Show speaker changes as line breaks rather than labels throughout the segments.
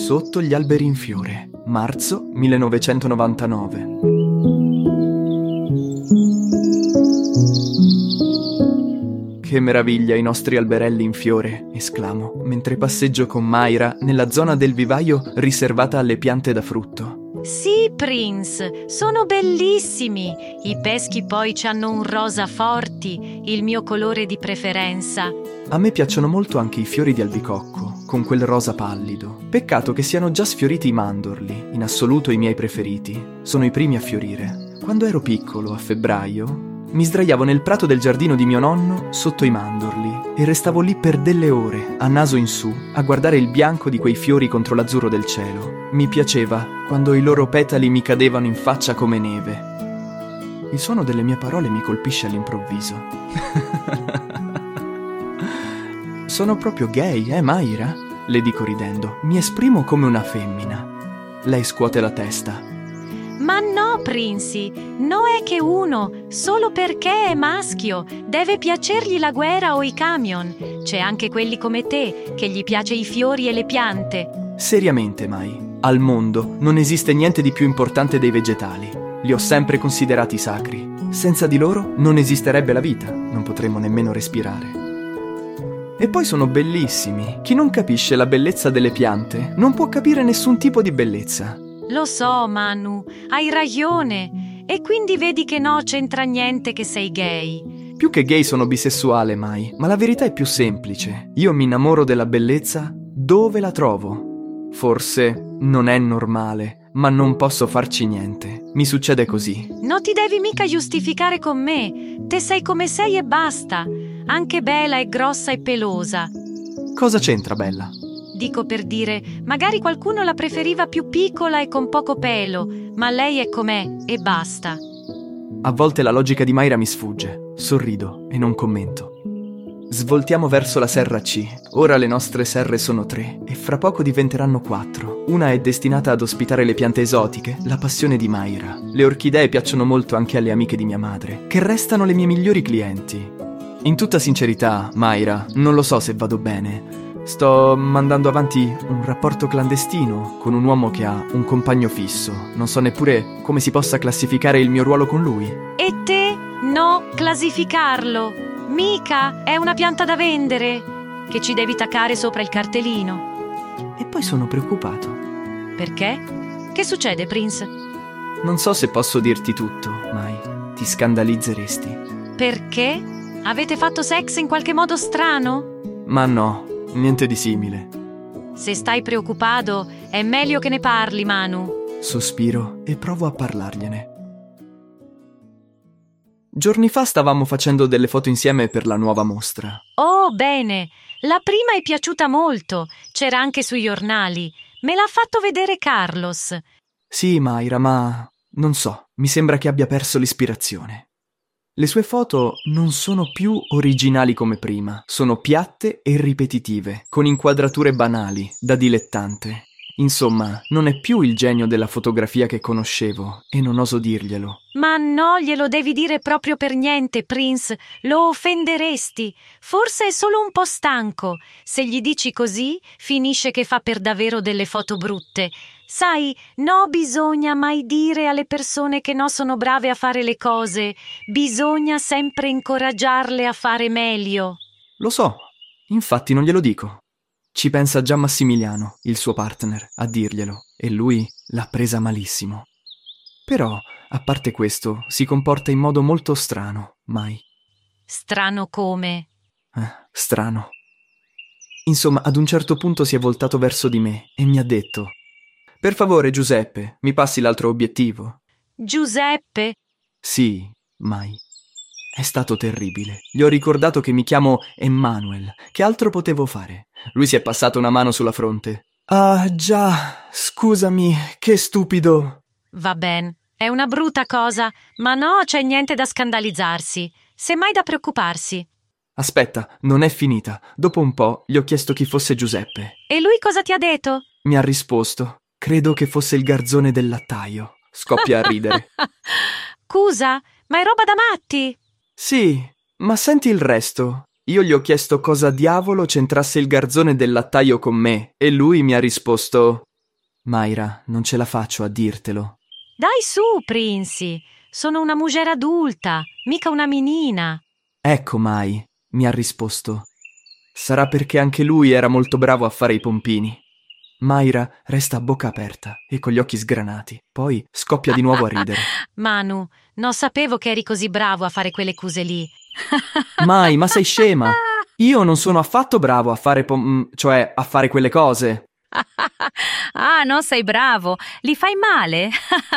Sotto gli alberi in fiore, marzo 1999. Che meraviglia i nostri alberelli in fiore, esclamo, mentre passeggio con Mayra nella zona del vivaio riservata alle piante da frutto.
Sì, Prince, sono bellissimi. I peschi poi c'hanno un rosa forti, il mio colore di preferenza.
A me piacciono molto anche i fiori di albicocco, con quel rosa pallido. Peccato che siano già sfioriti i mandorli, in assoluto i miei preferiti. Sono i primi a fiorire. Quando ero piccolo, a febbraio, mi sdraiavo nel prato del giardino di mio nonno sotto i mandorli e restavo lì per delle ore, a naso in su, a guardare il bianco di quei fiori contro l'azzurro del cielo. Mi piaceva quando i loro petali mi cadevano in faccia come neve. Il suono delle mie parole mi colpisce all'improvviso. Sono proprio gay, Mayra? Le dico ridendo. Mi esprimo come una femmina. Lei scuote la testa.
Ma no, Prinzi, no è che uno, solo perché è maschio, deve piacergli la guerra o i camion. C'è anche quelli come te, che gli piace i fiori e le piante.
Seriamente, Mai, al mondo non esiste niente di più importante dei vegetali. Li ho sempre considerati sacri. Senza di loro non esisterebbe la vita, non potremmo nemmeno respirare. E poi sono bellissimi. Chi non capisce la bellezza delle piante non può capire nessun tipo di bellezza.
Lo so, Manu, hai ragione. E quindi vedi che no, c'entra niente che sei gay.
Più che gay sono bisessuale, Mai, ma la verità è più semplice. Io mi innamoro della bellezza dove la trovo. Forse non è normale, ma non posso farci niente. Mi succede così.
Non ti devi mica giustificare con me. Te sei come sei e basta. Anche bella e grossa e pelosa.
Cosa c'entra, Bella?
Dico per dire, magari qualcuno la preferiva più piccola e con poco pelo, ma lei è com'è e basta.
A volte la logica di Mayra mi sfugge. Sorrido e non commento. Svoltiamo verso la serra C. Ora le nostre serre sono 3 e fra poco diventeranno 4. Una è destinata ad ospitare le piante esotiche, la passione di Mayra. Le orchidee piacciono molto anche alle amiche di mia madre, che restano le mie migliori clienti. In tutta sincerità, Mayra, non lo so se vado bene. Sto mandando avanti un rapporto clandestino con un uomo che ha un compagno fisso. Non so neppure come si possa classificare il mio ruolo con lui.
E te? No, classificarlo. Mica è una pianta da vendere che ci devi taccare sopra il cartellino.
E poi sono preoccupato.
Perché? Che succede, Prince?
Non so se posso dirti tutto, Mai. Ti scandalizzeresti.
Perché? Avete fatto sex in qualche modo strano?
Ma no. Niente di simile.
Se stai preoccupato, è meglio che ne parli, Manu.
Sospiro e provo a parlargliene. Giorni fa stavamo facendo delle foto insieme per la nuova mostra.
Oh, bene. La prima è piaciuta molto. C'era anche sui giornali. Me l'ha fatto vedere Carlos.
Sì, Mayra, ma non so, mi sembra che abbia perso l'ispirazione. Le sue foto non sono più originali come prima, sono piatte e ripetitive, con inquadrature banali, da dilettante. Insomma, non è più il genio della fotografia che conoscevo, e non oso dirglielo.
Ma no, glielo devi dire proprio per niente, Prince. Lo offenderesti. Forse è solo un po' stanco. Se gli dici così, finisce che fa per davvero delle foto brutte. Sai, no, bisogna mai dire alle persone che no sono brave a fare le cose. Bisogna sempre incoraggiarle a fare meglio.
Lo so, infatti non glielo dico. Ci pensa già Massimiliano, il suo partner, a dirglielo, e lui l'ha presa malissimo. Però, a parte questo, si comporta in modo molto strano, Mai.
Strano come?
Strano. Insomma, ad un certo punto si è voltato verso di me e mi ha detto: «Per favore, Giuseppe, mi passi l'altro obiettivo?»
Giuseppe?
Sì, Mai. È stato terribile. Gli ho ricordato che mi chiamo Emmanuel. Che altro potevo fare? Lui si è passato una mano sulla fronte. «Ah, già, scusami, che stupido!»
Va ben, è una brutta cosa, ma no, c'è niente da scandalizzarsi. Semmai da preoccuparsi.
Aspetta, non è finita. Dopo un po' gli ho chiesto chi fosse Giuseppe.
E lui cosa ti ha detto?
Mi ha risposto: «Credo che fosse il garzone del lattaio». Scoppia a ridere.
Scusa, ma è roba da matti?
Sì, ma senti il resto. Io gli ho chiesto cosa diavolo c'entrasse il garzone del lattaio con me e lui mi ha risposto: Mayra, non ce la faccio a dirtelo.
Dai su, Prinzi, sono una mugera adulta, mica una menina.
Ecco, Mai, mi ha risposto. Sarà perché anche lui era molto bravo a fare i pompini. Mayra resta a bocca aperta e con gli occhi sgranati, poi scoppia di nuovo a ridere.
Manu, non sapevo che eri così bravo a fare quelle cose lì.
Mai, ma sei scema? Io non sono affatto bravo a fare cioè a fare quelle cose.
Ah, non sei bravo, li fai male.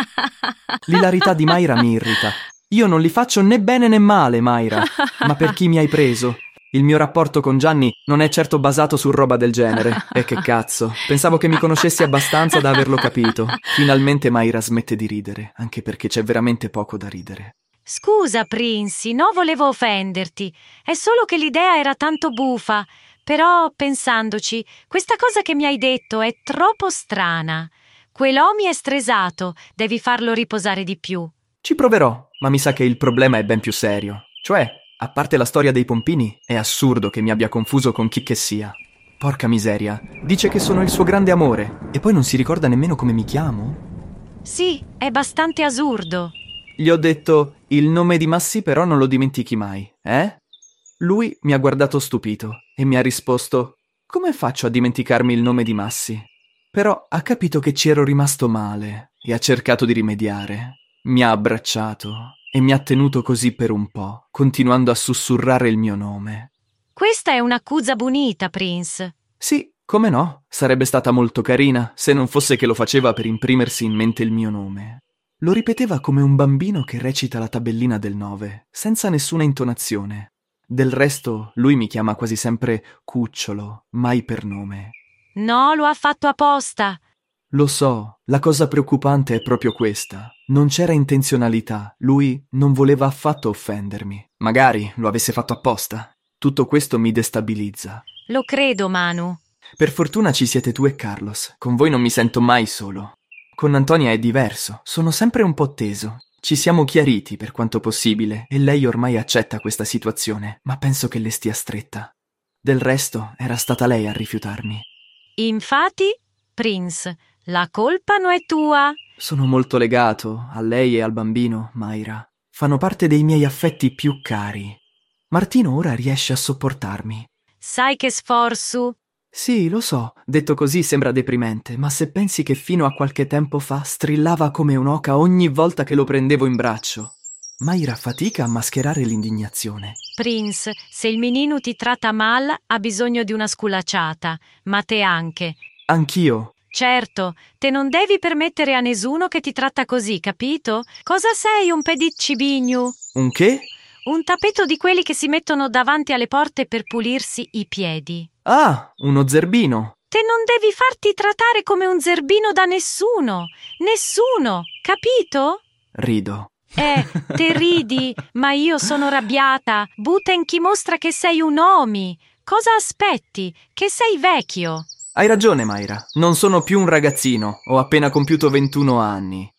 L'ilarità di Mayra mi irrita. Io non li faccio né bene né male, Mayra. Ma per chi mi hai preso? Il mio rapporto con Gianni non è certo basato su roba del genere. E che cazzo, pensavo che mi conoscessi abbastanza da averlo capito. Finalmente Mayra smette di ridere, anche perché c'è veramente poco da ridere.
Scusa, Prinzi, non volevo offenderti. È solo che l'idea era tanto bufa. Però, pensandoci, questa cosa che mi hai detto è troppo strana. Quell'Omi è stresato, devi farlo riposare di più.
Ci proverò, ma mi sa che il problema è ben più serio. Cioè, a parte la storia dei pompini, è assurdo che mi abbia confuso con chi che sia. Porca miseria, dice che sono il suo grande amore, e poi non si ricorda nemmeno come mi chiamo?
Sì, è bastante assurdo.
Gli ho detto, il nome di Massi però non lo dimentichi mai, eh? Lui mi ha guardato stupito e mi ha risposto, come faccio a dimenticarmi il nome di Massi? Però ha capito che ci ero rimasto male e ha cercato di rimediare. Mi ha abbracciato e mi ha tenuto così per un po', continuando a sussurrare il mio nome.
Questa è un'accusa bonita, Prince.
Sì, come no? Sarebbe stata molto carina se non fosse che lo faceva per imprimersi in mente il mio nome. Lo ripeteva come un bambino che recita la tabellina del 9, senza nessuna intonazione. Del resto, lui mi chiama quasi sempre Cucciolo, mai per nome.
No, lo ha fatto apposta.
Lo so, la cosa preoccupante è proprio questa. Non c'era intenzionalità, lui non voleva affatto offendermi. Magari lo avesse fatto apposta. Tutto questo mi destabilizza.
Lo credo, Manu.
Per fortuna ci siete tu e Carlos, con voi non mi sento mai solo. Con Antonia è diverso, sono sempre un po' teso. Ci siamo chiariti per quanto possibile e lei ormai accetta questa situazione, ma penso che le stia stretta. Del resto, era stata lei a rifiutarmi.
Infatti, Prince, la colpa non è tua.
Sono molto legato a lei e al bambino, Mayra. Fanno parte dei miei affetti più cari. Martino ora riesce a sopportarmi.
Sai che sforzo?
Sì, lo so, detto così sembra deprimente, ma se pensi che fino a qualche tempo fa strillava come un'oca ogni volta che lo prendevo in braccio. Mayra fatica a mascherare l'indignazione.
Prince, se il menino ti tratta mal, ha bisogno di una sculacciata, ma te anche.
Anch'io.
Certo, te non devi permettere a nessuno che ti tratta così, capito? Cosa sei, un pedicibigno?
Un che?
Un tappeto di quelli che si mettono davanti alle porte per pulirsi i piedi.
Ah, uno zerbino.
Te non devi farti trattare come un zerbino da nessuno. Nessuno, capito?
Rido.
Te ridi, ma io sono arrabbiata. Butta in chi mostra che sei un Omi. Cosa aspetti? Che sei vecchio.
Hai ragione, Mayra. Non sono più un ragazzino. Ho appena compiuto 21 anni.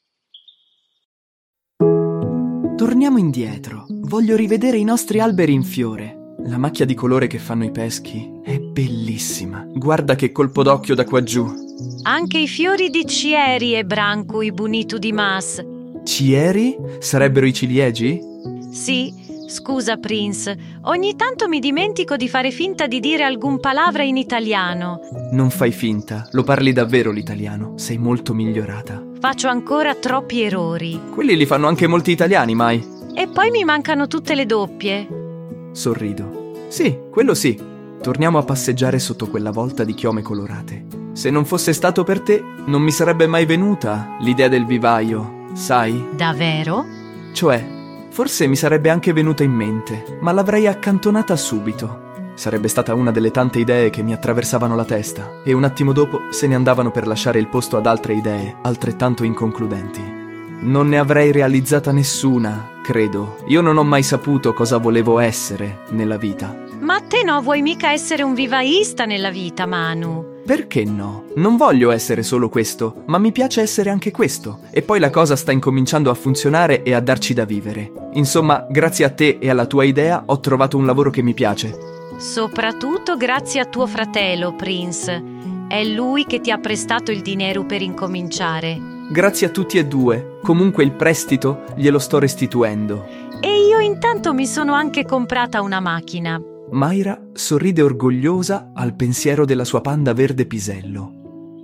Torniamo indietro. Voglio rivedere i nostri alberi in fiore. La macchia di colore che fanno i peschi è bellissima. Guarda che colpo d'occhio da qua giù.
Anche i fiori di Cieri e Brancui bonito di mas.
Cieri? Sarebbero i ciliegi?
Sì, scusa Prince, ogni tanto mi dimentico di fare finta di dire alcun palavra in italiano.
Non fai finta, lo parli davvero l'italiano, sei molto migliorata.
Faccio ancora troppi errori.
Quelli li fanno anche molti italiani, Mai.
E poi mi mancano tutte le doppie.
Sorrido. Sì, quello sì. Torniamo a passeggiare sotto quella volta di chiome colorate. Se non fosse stato per te, non mi sarebbe mai venuta l'idea del vivaio, sai?
Davvero?
Cioè, forse mi sarebbe anche venuta in mente, ma l'avrei accantonata subito. Sarebbe stata una delle tante idee che mi attraversavano la testa, e un attimo dopo se ne andavano per lasciare il posto ad altre idee, altrettanto inconcludenti. Non ne avrei realizzata nessuna, credo. Io non ho mai saputo cosa volevo essere nella vita.
Ma te no vuoi mica essere un vivaista nella vita, Manu?
Perché no? Non voglio essere solo questo, ma mi piace essere anche questo. E poi la cosa sta incominciando a funzionare e a darci da vivere. Insomma, grazie a te e alla tua idea ho trovato un lavoro che mi piace.
Soprattutto grazie a tuo fratello, Prince. È lui che ti ha prestato il dinero per incominciare.
Grazie a tutti e due. Comunque il prestito glielo sto restituendo.
E io intanto mi sono anche comprata una macchina.
Mayra sorride orgogliosa al pensiero della sua panda verde pisello.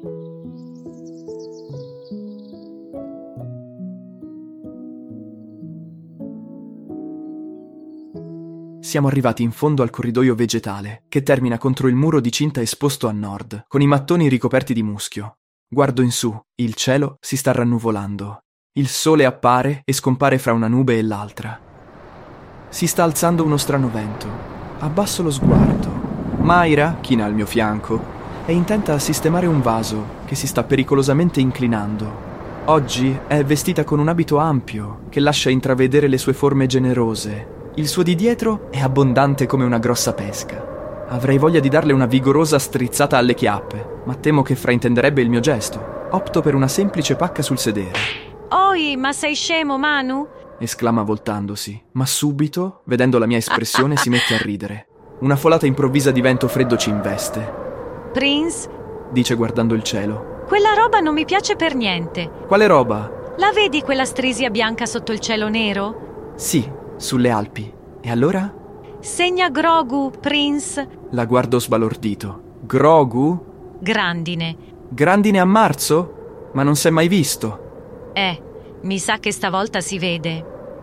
Siamo arrivati in fondo al corridoio vegetale, che termina contro il muro di cinta esposto a nord, con i mattoni ricoperti di muschio. Guardo in su, il cielo si sta rannuvolando. Il sole appare e scompare fra una nube e l'altra. Si sta alzando uno strano vento. Abbasso lo sguardo. Mayra, china al mio fianco, è intenta a sistemare un vaso che si sta pericolosamente inclinando. Oggi è vestita con un abito ampio che lascia intravedere le sue forme generose. Il suo di dietro è abbondante come una grossa pesca. Avrei voglia di darle una vigorosa strizzata alle chiappe, ma temo che fraintenderebbe il mio gesto. Opto per una semplice pacca sul sedere.
Oi, ma sei scemo, Manu?
Esclama voltandosi, ma subito, vedendo la mia espressione, si mette a ridere. Una folata improvvisa di vento freddo ci investe.
Prince,
dice guardando il cielo.
quella roba non mi piace per niente.
Quale roba?
La vedi quella strisia bianca sotto il cielo nero?
Sì, sulle Alpi. E allora?
Segna Grogu, Prince.
La guardo sbalordito. Grogu?
Grandine.
Grandine a marzo? Ma non s'è mai visto.
Mi sa che stavolta si vede.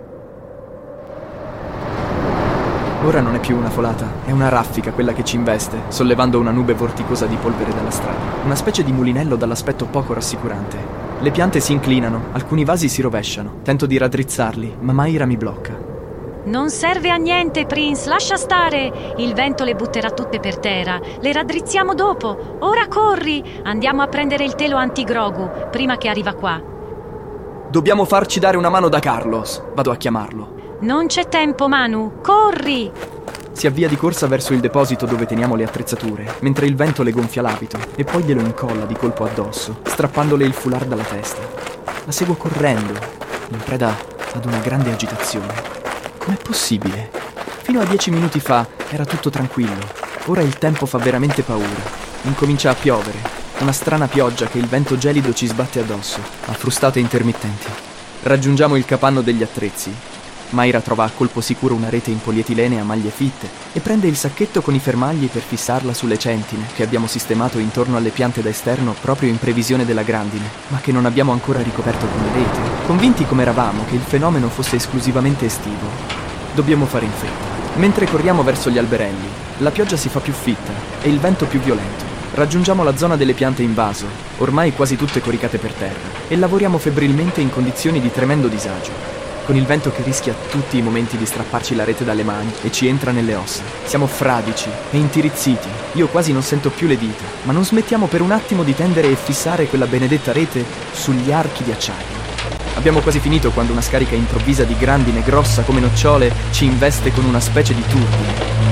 Ora non è più una folata, è una raffica quella che ci investe, sollevando una nube vorticosa di polvere dalla strada. Una specie di mulinello dall'aspetto poco rassicurante. Le piante si inclinano, alcuni vasi si rovesciano. Tento di raddrizzarli, ma Mayra mi blocca.
Non serve a niente, Prince, lascia stare. Il vento le butterà tutte per terra. Le raddrizziamo dopo. Ora corri. Andiamo a prendere il telo anti-Grogu, prima che arriva qua.
Dobbiamo farci dare una mano da Carlos. Vado a chiamarlo.
Non c'è tempo, Manu. Corri!
Si avvia di corsa verso il deposito dove teniamo le attrezzature, mentre il vento le gonfia l'abito e poi glielo incolla di colpo addosso, strappandole il foulard dalla testa. La seguo correndo, in preda ad una grande agitazione. Com'è possibile? Fino a 10 minuti fa era tutto tranquillo. Ora il tempo fa veramente paura. Incomincia a piovere. Una strana pioggia che il vento gelido ci sbatte addosso, a frustate intermittenti. Raggiungiamo il capanno degli attrezzi. Mayra trova a colpo sicuro una rete in polietilene a maglie fitte e prende il sacchetto con i fermagli per fissarla sulle centine che abbiamo sistemato intorno alle piante da esterno proprio in previsione della grandine, ma che non abbiamo ancora ricoperto con la rete, convinti come eravamo che il fenomeno fosse esclusivamente estivo. Dobbiamo fare in fretta. Mentre corriamo verso gli alberelli, la pioggia si fa più fitta e il vento più violento. Raggiungiamo la zona delle piante in vaso, ormai quasi tutte coricate per terra, e lavoriamo febbrilmente in condizioni di tremendo disagio, con il vento che rischia tutti i momenti di strapparci la rete dalle mani e ci entra nelle ossa. Siamo fradici e intirizziti, io quasi non sento più le dita, ma non smettiamo per un attimo di tendere e fissare quella benedetta rete sugli archi di acciaio. Abbiamo quasi finito quando una scarica improvvisa di grandine grossa come nocciole ci investe con una specie di turbine.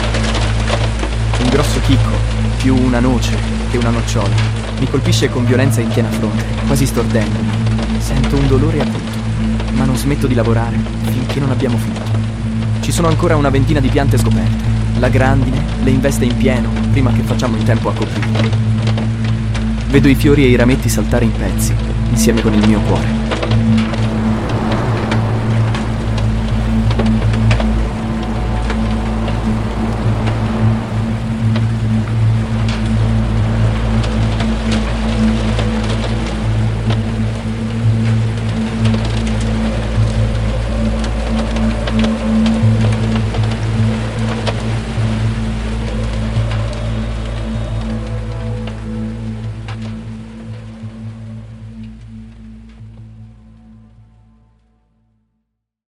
Un grosso chicco, più una noce che una nocciola, mi colpisce con violenza in piena fronte, quasi stordendomi. Sento un dolore acuto, ma non smetto di lavorare finché non abbiamo finito. Ci sono ancora una ventina di piante scoperte. La grandine le investe in pieno prima che facciamo in tempo a coprirle. Vedo i fiori e i rametti saltare in pezzi, insieme con il mio cuore.